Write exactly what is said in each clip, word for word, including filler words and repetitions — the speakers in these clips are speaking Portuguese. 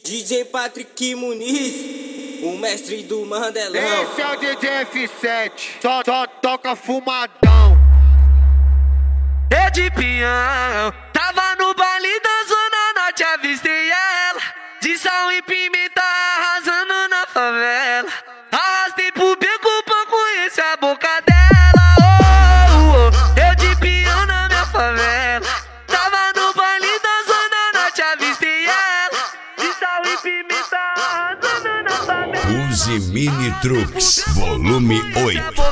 D J Patrick Muniz, o mestre do Mandelão. Esse é o D J F sete, só, só toca fumadão. Eu de peão, tava no baile da Zona Norte, avistei ela, de sal e pimenta arrasando na favela. Arrastei pro beco pra conhecer a boca dela. Oh, oh, oh. Eu de peão na minha favela, tava no baile da Zona Norte, avistei ela, de sal e pimenta arrasando na favela. Use Mini Trucks, volume oito.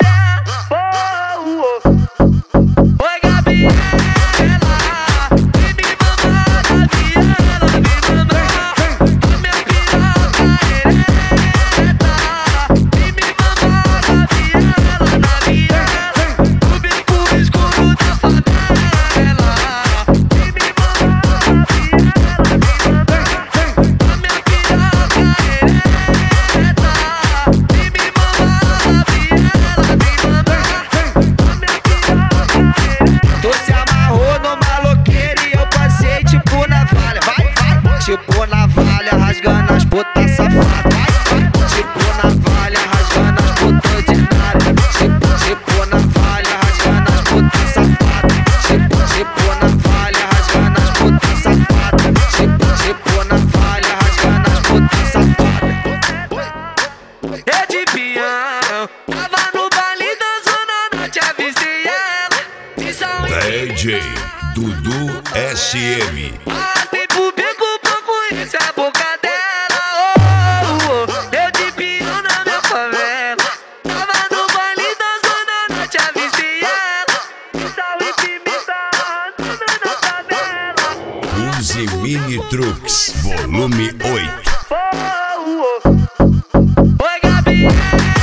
Tipo navalha rasgando as putas safadas. Tipo navalha rasgando as putas ordinárias. Tipo, tipo navalha rasgando as putas safadas. Tipo, tipo navalha rasgando as putas safadas. Tipo, tipo navalha rasgando as putas safadas. Eu de peão, tava no baile da Zona Norte, avistei ela. D J Dudu S M. A boca dela, oh, oh. Eu de peão na minha favela, tava no baile da Zona Norte, avistei ela, sal e pimenta arrasando na favela. Use Mini Trucks, volume oito. Oh, oh, oh. Oi, Gabi.